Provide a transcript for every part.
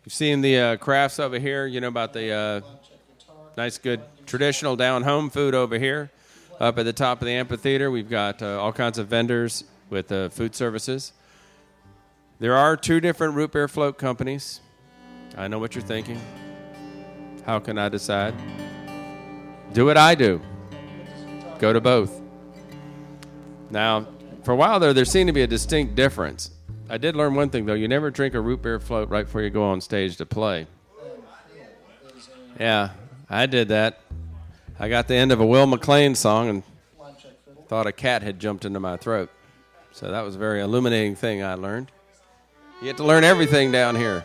You've seen the crafts over here, you know, about the nice, good, traditional down-home food over here. Up at the top of the amphitheater, we've got all kinds of vendors with food services. There are 2 different root beer float companies. I know what you're thinking. How can I decide? Do what I do. Go to both. Now, for a while there seemed to be a distinct difference. I did learn one thing, though. You never drink a root beer float right before you go on stage to play. Yeah, I did that. I got the end of a Will McLean song and thought a cat had jumped into my throat. So that was a very illuminating thing I learned. You get to learn everything down here.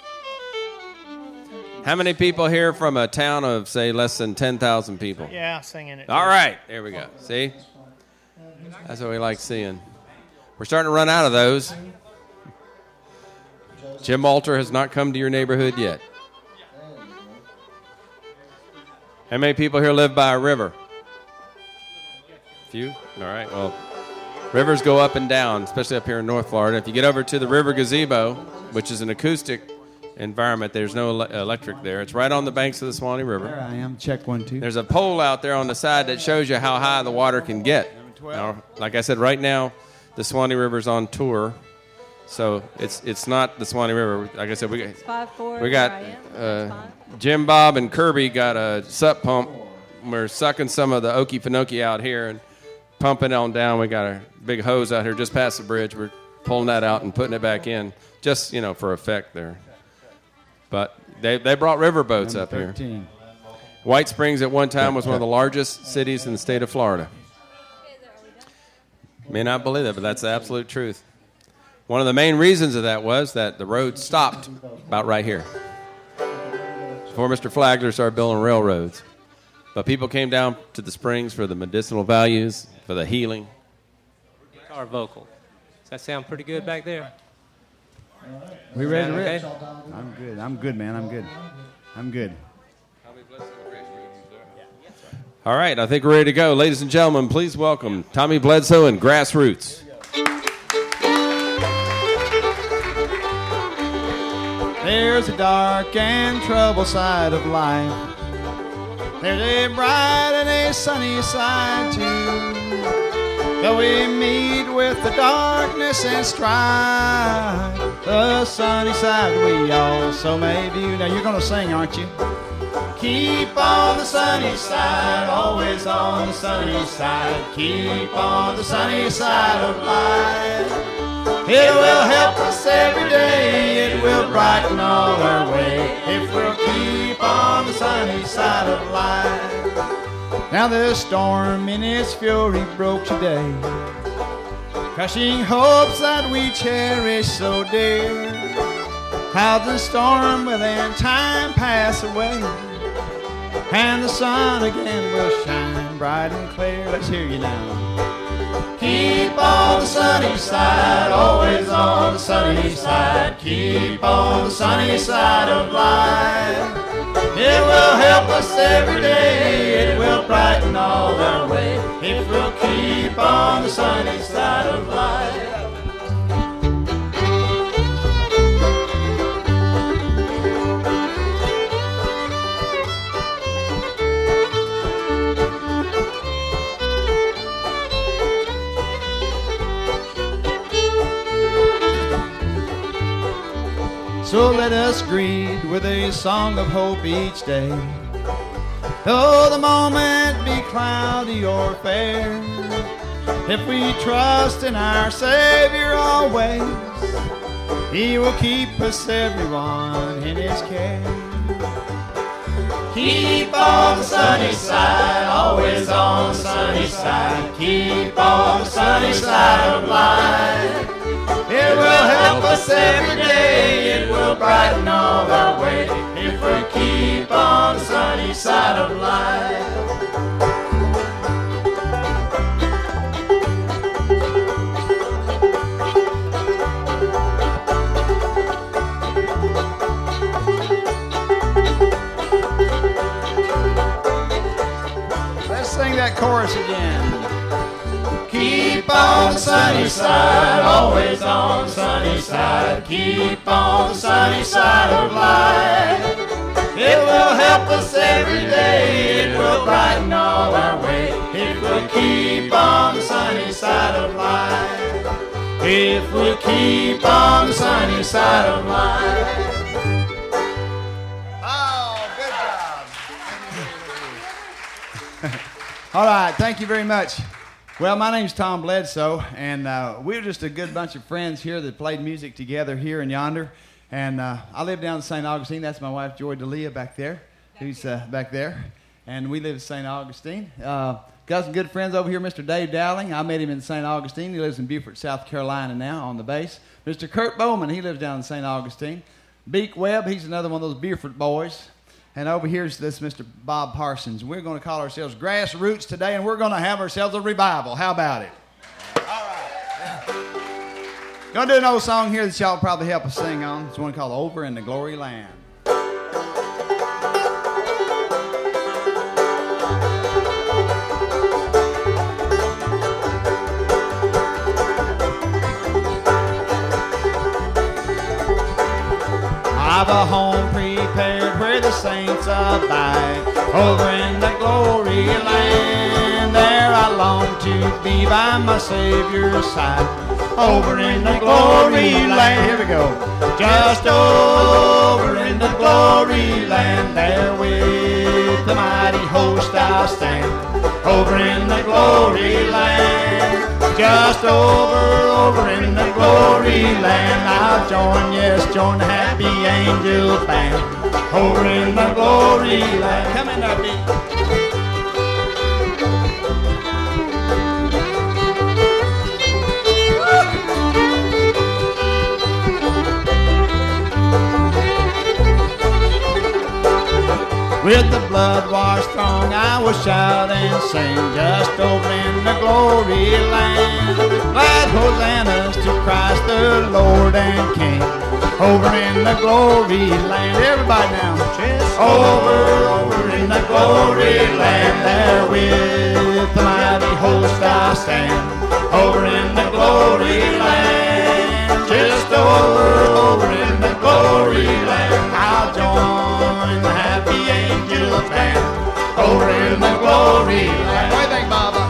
How many people here from a town of, say, less than 10,000 people? Yeah, singing it. All right, there we go. See? That's what we like seeing. We're starting to run out of those. Jim Alter has not come to your neighborhood yet. How many people here live by a river? A few? All right, well, rivers go up and down, especially up here in North Florida. If you get over to the River Gazebo, which is an acoustic environment, there's no electric there. It's right on the banks of the Suwannee River. There I am. Check 1, 2. There's a pole out there on the side that shows you how high the water can get. Now, like I said, right now, the Suwannee River's on tour. So it's not the Suwannee River. Like I said, we got Jim, Bob, and Kirby got a sup pump. We're sucking some of the Okefenokee out here and pumping on down. We got a big hose out here just past the bridge. We're pulling that out and putting it back in, just, you know, for effect there. But they brought river boats up here. White Springs at one time was one of the largest cities in the state of Florida. May not believe that, but that's the absolute truth. One of the main reasons of that was that the road stopped about right here before Mr. Flagler started building railroads. But people came down to the springs for the medicinal values, for the healing. Guitar vocal. Does that sound pretty good back there? We ready, Rich? Okay? I'm good, man. I'm good. All right, I think we're ready to go. Ladies and gentlemen, please welcome Tommy Bledsoe and Grassroots. There's a dark and troubled side of life. There's a bright and a sunny side too. Though we meet with the darkness and strife, the sunny side we also may view. Now you're gonna sing, aren't you? Keep on the sunny side, always on the sunny side. Keep on the sunny side of life. It will help us every day, it will brighten all our way, if we'll keep on the sunny side of life. Now the storm in its fury broke today, crushing hopes that we cherish so dear. Clouds and storm will in time pass away, and the sun again will shine bright and clear. Let's hear you now. Keep on the sunny side, always on the sunny side. Keep on the sunny side of life. It will help us every day, it will brighten all our way, if we'll keep on the sunny side of life. So let us greet with a song of hope each day. Though the moment be cloudy or fair, if we trust in our Savior always, He will keep us everyone in His care. Keep on the sunny side, always on the sunny side. Keep on the sunny side of life. It will help us every day, it will brighten all our way, if we keep on the sunny side of life. Let's sing that chorus again. Keep on the sunny side, always on the sunny side. Keep on the sunny side of life. It will help us every day. It will brighten all our way. If we keep on the sunny side of life. If we keep on the sunny side of life. All right, thank you very much. Well, my name's Tom Bledsoe, and we're just a good bunch of friends here that played music together here and yonder. And I live down in St. Augustine. That's my wife, Joy D'Elia, back there, who's back there. And we live in St. Augustine. Got some good friends over here, Mr. Dave Dowling. I met him in St. Augustine. He lives in Beaufort, South Carolina now on the base. Mr. Kurt Bowman, he lives down in St. Augustine. Beak Webb, he's another one of those Beaufort boys. And over here is this Mr. Bob Parsons. We're going to call ourselves Grassroots today, and we're going to have ourselves a revival. How about it? All right. Going to do an old song here that y'all probably help us sing on. It's one called Over in the Glory Land. I've a home prepared where the saints abide, over in the glory land. There I long to be by my Savior's side, over in the glory land. Here we go. Just over in the glory land, there with the mighty host I'll stand, over in the glory land. Just over in the glory land, I'll join the happy angels band, over in the glory land. Come in there, beat. With the blood-washed throng I will shout and sing, just over in the glory land. Glad hosannas to Christ the Lord and King, over in the glory land. Everybody now. Over in the glory land, there with the mighty host I stand, over in the glory land. Just over in the glory land, I'll join the happy angels band, over in the glory land. What do you think, Baba?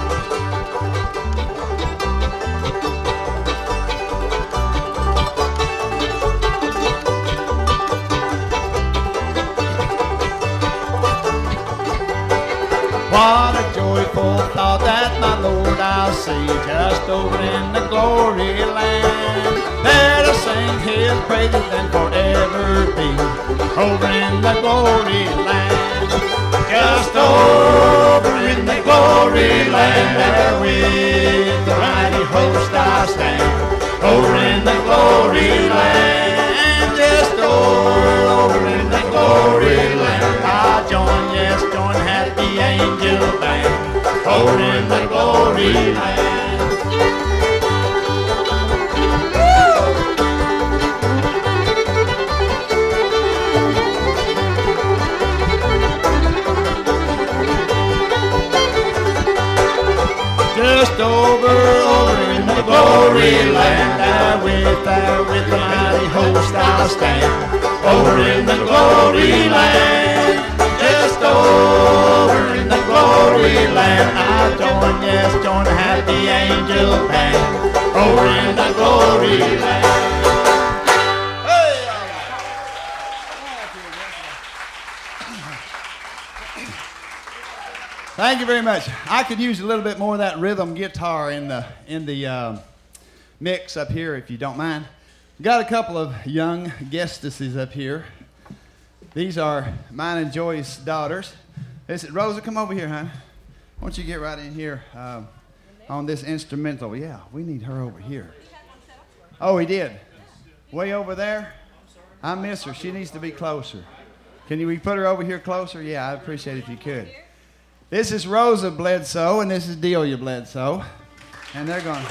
What a joyful thought that my Lord I'll see, just over in the glory land. There to sing His praises and forever be, over in the glory land. Just over in the glory land, there with the mighty host I stand, over in the glory land. Just over in the glory land, I'll join happy angel band, over in the glory land. Just over in the glory land, there with the mighty host I'll stand, over in the glory land. Just over in the glory land, I'll join the happy angel band, over in the glory land. Thank you very much. I could use a little bit more of that rhythm guitar in the mix up here, if you don't mind. Got a couple of young guestesses up here. These are mine and Joy's daughters. Rosa, come over here, hon. Why don't you get right in here on this instrumental? Yeah, we need her over here. Oh, he did. Way over there? I miss her. She needs to be closer. Can we put her over here closer? Yeah, I'd appreciate it if you could. This is Rosa Bledsoe, and this is Delia Bledsoe. And they're going.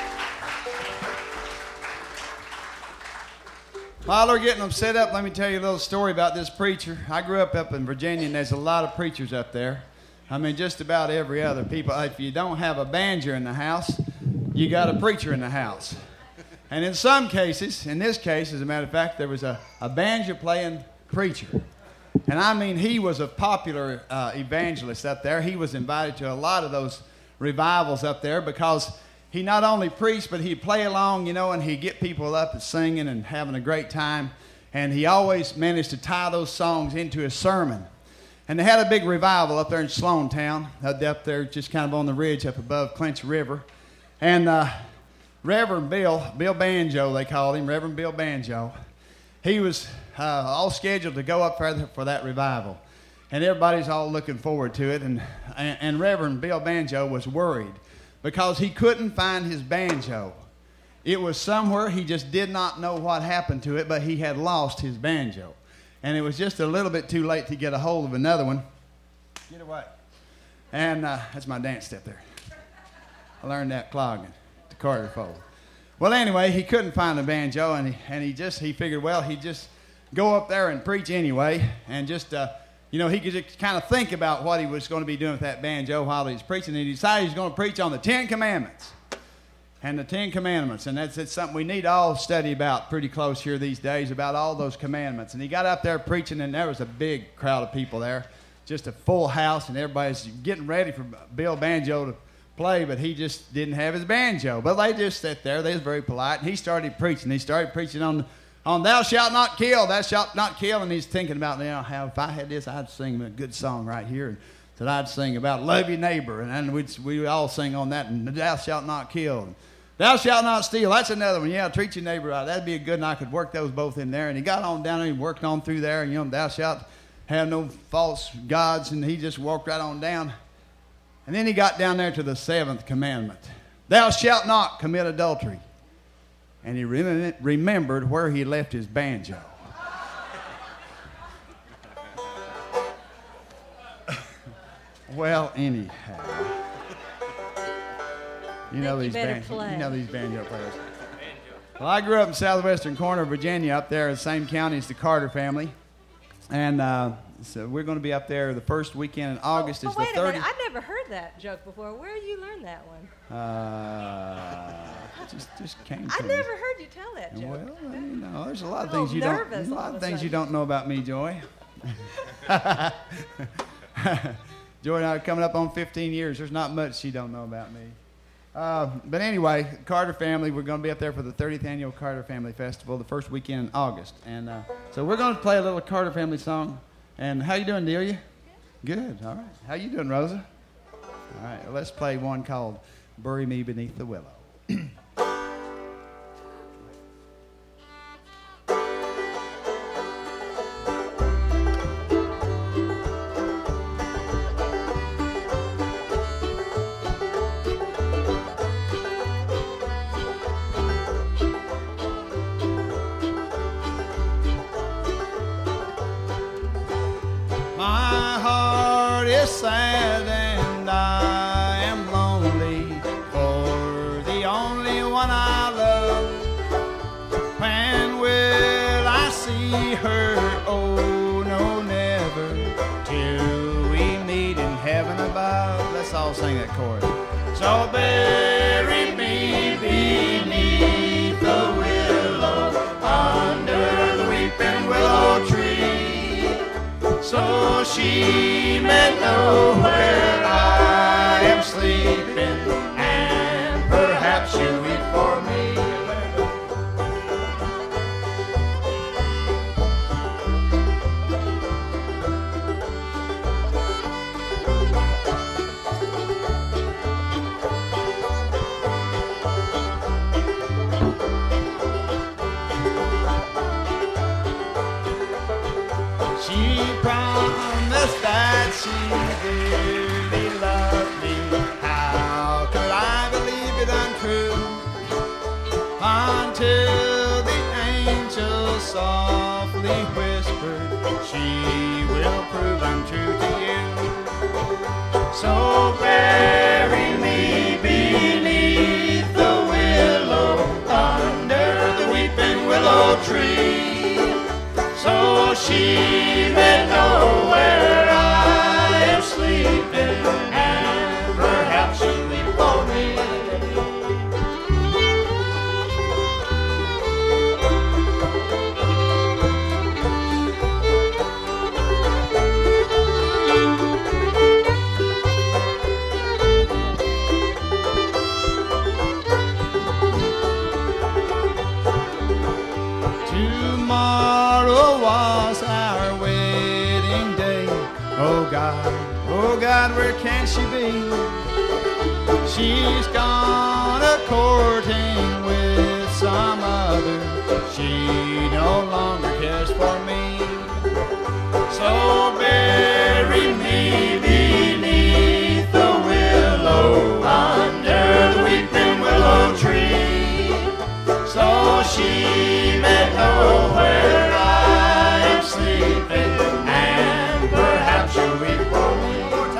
While they're getting them set up, let me tell you a little story about this preacher. I grew up in Virginia, and there's a lot of preachers up there. I mean, just about every other people. If you don't have a banjo in the house, you got a preacher in the house. And in some cases, in this case, as a matter of fact, there was a banjo-playing preacher. And I mean, he was a popular evangelist up there. He was invited to a lot of those revivals up there because he not only preached, but he'd play along, and he'd get people up and singing and having a great time. And he always managed to tie those songs into his sermon. And they had a big revival up there in Sloantown, up there just kind of on the ridge up above Clinch River. And Reverend Bill Banjo, they called him, Reverend Bill Banjo, he was all scheduled to go up for that revival. And everybody's all looking forward to it. And Reverend Bill Banjo was worried because he couldn't find his banjo. It was somewhere. He just did not know what happened to it, but he had lost his banjo. And it was just a little bit too late to get a hold of another one. Get away. And that's my dance step there. I learned that clogging, the Carter fold. Well, anyway, he couldn't find the banjo, and he figured, well, he'd just go up there and preach anyway, and just, he could just kind of think about what he was going to be doing with that banjo while he was preaching, and he decided he was going to preach on the Ten Commandments. And the Ten Commandments, and it's something we need to all study about pretty close here these days, about all those commandments. And he got up there preaching, and there was a big crowd of people there, just a full house, and everybody's getting ready for Bill Banjo to play, but he just didn't have his banjo. But they just sat there. They was very polite, and he started preaching. He started preaching on thou shalt not kill, thou shalt not kill, and he's thinking about, how if I had this, I'd sing a good song right here, and that I'd sing about love your neighbor, and then we all sing on that, and thou shalt not kill. Thou shalt not steal. That's another one. Yeah, treat your neighbor right. That'd be a good one. I could work those both in there. And he got on down there and worked on through there. And, thou shalt have no false gods. And he just walked right on down. And then he got down there to the 7th commandment. Thou shalt not commit adultery. And he remembered where he left his banjo. Well, anyhow. You know these banjo players. Well, I grew up in southwestern corner of Virginia, up there in the same county as the Carter family. And so we're going to be up there the first weekend in August. Wait a minute. I've never heard that joke before. Where did you learn that one? Just came to I never heard you tell that joke. Well, there's a lot of things you don't know about me, Joy. Joy and I are coming up on 15 years. There's not much she don't know about me. But anyway, Carter family, we're going to be up there for the 30th Annual Carter Family Festival the first weekend in August. And so we're going to play a little Carter family song. And how you doing, Delia? Good, all right. How you doing, Rosa? All right, well, let's play one called Bury Me Beneath the Willow. Sad and I am lonely for the only one I love. When will I see her? Oh, no, never, till we meet in heaven above. Let's all sing that chorus. So bury me beneath the willow, under the weeping willow tree, so she may know where I am sleeping, and perhaps you weep for me. She promised that she dearly loved me. How could I believe it untrue? Until the angel softly whispered, she will prove untrue to you. So bury me beneath the willow, under the weeping willow tree, so she may know where I am sleeping, and perhaps she'll weep for me. Tomorrow was our wedding day. Oh God, where can she be? She's gone a-courting with some other. She no longer cares for me. So bury me beneath the willow, under the weeping willow tree, so she may know where I am sleeping, and perhaps she'll weep for me.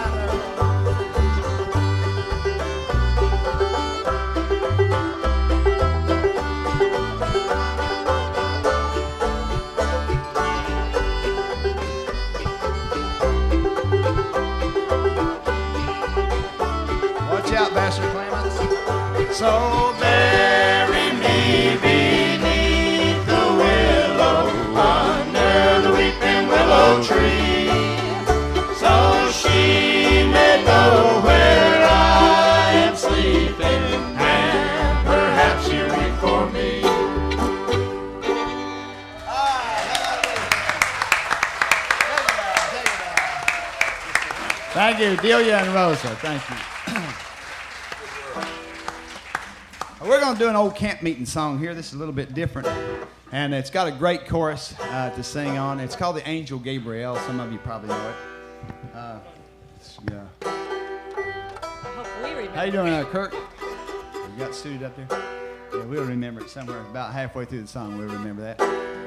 Watch out, Bastard Clements. So bury me beneath the willow, under the weeping willow tree, so she may know where I am sleeping, and perhaps she'll weep for me. Thank you, Delia and Rosa. Thank you. We're going to do an old camp meeting song here. This is a little bit different, and it's got a great chorus to sing on. It's called The Angel Gabriel. Some of you probably know it. Yeah. I hope we remember. How you doing, Kirk? You got suited up there? Yeah, we'll remember it somewhere about halfway through the song. We'll remember that.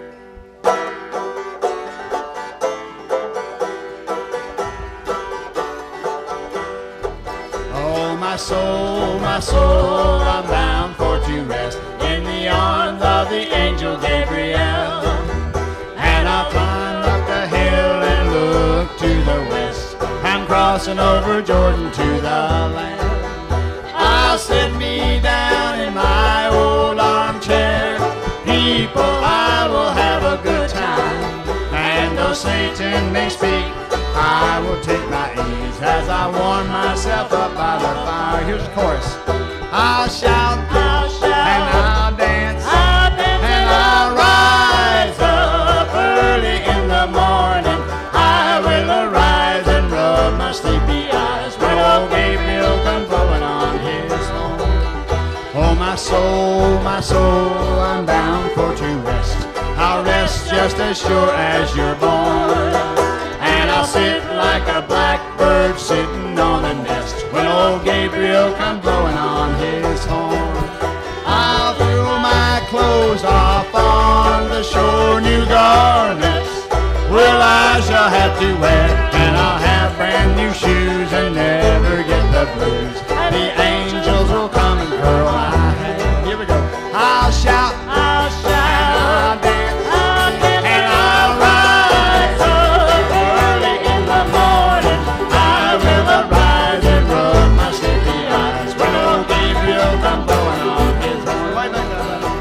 My soul, I'm bound for to rest in the arms of the angel Gabriel. And I'll climb up the hill and look to the west. I'm crossing over Jordan to the land. I'll sit me down in my old armchair. People, I will have a good time. And though Satan may speak, I will take my ease as I warm myself up by the fire. Here's the chorus. I'll shout, and I'll dance, and I'll rise up early in the morning. I will arise and rub my sleepy eyes when old Gabriel comes blowing on his horn. Oh, my soul, I'm bound for to rest. I'll rest just as sure as you're born. And I'll sit like a blackbird sitting on a nest when old Gabriel comes blowing on his horn. I'll throw my clothes off on the shore, new garments will I shall have to wear, and I'll have brand new shoes and never get the blues. The angels will come and curl my hair. Here we go. I'll shout, I'll dance, and I'll rise up early in the morning. I will arise and rub my sleepy eyes when old Gabriel comes blowing on his horn. Wait a minute.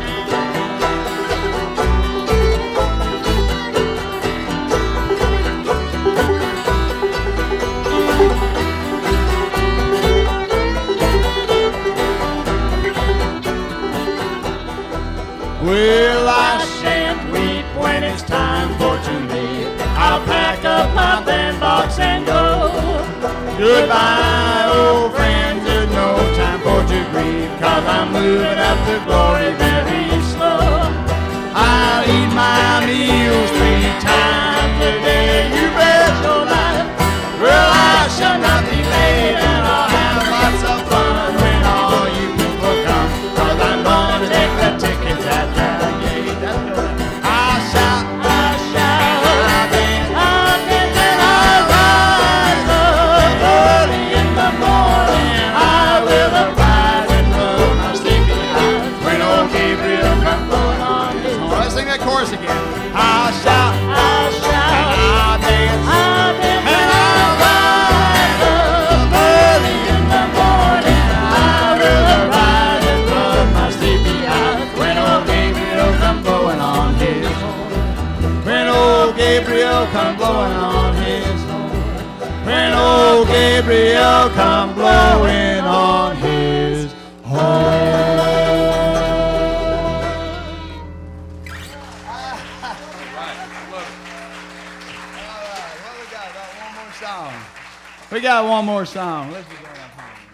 Well, I shan't weep when it's time for to leave. I'll pack up my bandbox and go. Goodbye, old friends, there's no time for to grieve, 'cause I'm moving up to glory very slow. I'll eat my meals 3 times a day, you bet your life. Well, I shall not be late, and I'll have lots of fun when all you people come, 'cause I'm going to take the tickets at the gate. I'll shout, and I'll dance, and I'll rise up early in the morning. I will arise and rub my sleepy eyes when old Gabriel comes blowing on his horn. Let's sing that chorus again. I'll shout, and I'll dance, and I'll rise up early in the morning. I will arise and rub my sleepy eyes when old Gabriel comes blowing on his horn. When old Gabriel comes blowing on his horn. When old Gabriel comes blowing on his horn. What we got? About one more song. We got one more song. Let's be going up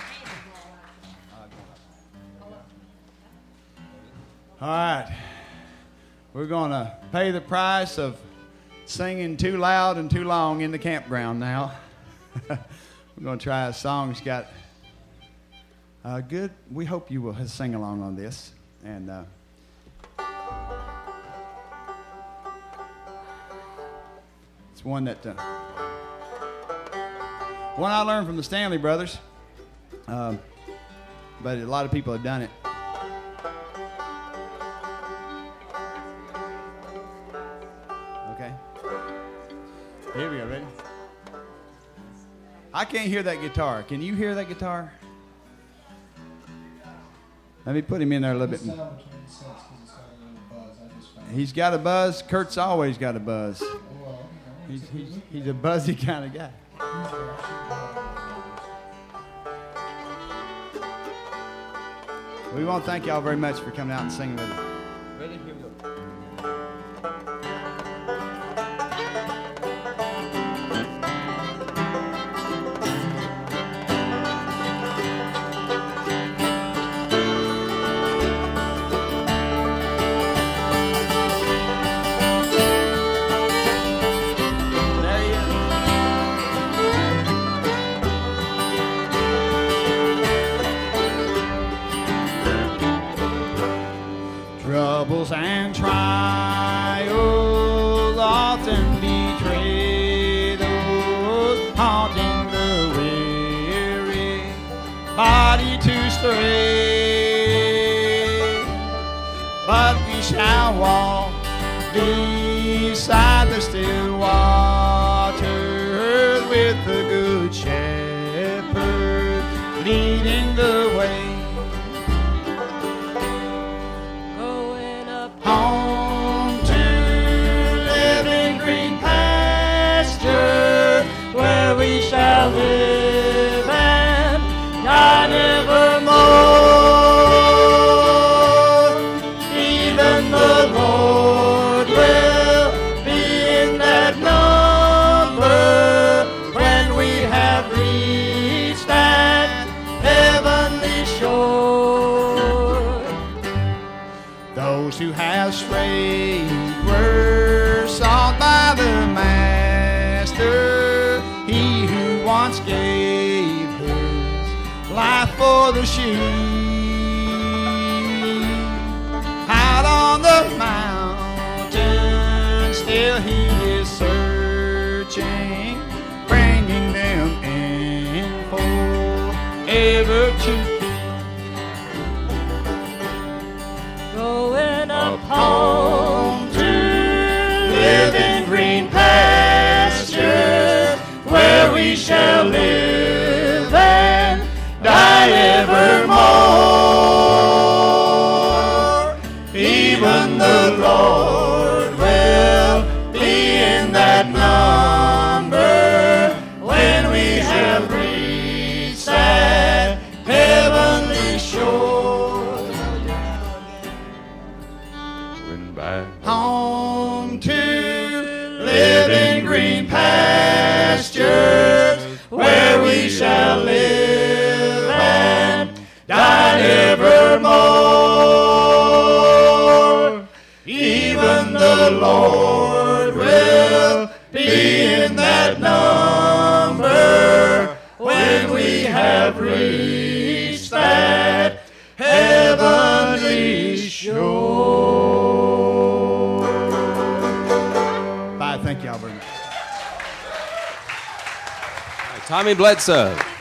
home. All right. We're going to pay the price of singing too loud and too long in the campground now. We're going to try a song that's got good. We hope you will sing along on this. And it's one that one I learned from the Stanley Brothers, but a lot of people have done it. Okay. Here we go. Ready? I can't hear that guitar. Can you hear that guitar? Let me put him in there a little bit. He's got a buzz. Kurt's always got a buzz. He's a buzzy kind of guy. We want to thank y'all very much for coming out and singing with us. Ready? Here we go. Troubles and trials often betray those haunting the weary body to stray. But we shall walk beside the still waters with the good shepherd leading the way. Home to living green pasture, where we shall live and die nevermore. Even the Lord will be in that number when we have reached that heavenly shore. Those who have strayed were sought by the Master, he who once gave his life for the sheep. Out on the mountain still he is searching, bringing them in forever to home to live in green pastures, where we shall live and die evermore. Even the Lord will be in that number when we have reached that heavenly shore. Home to live in green pastures, where we shall live and die evermore. Even the Lord will be in that number when we have reached that heavenly shore. Thank y'all very much. Tommy Bledsoe.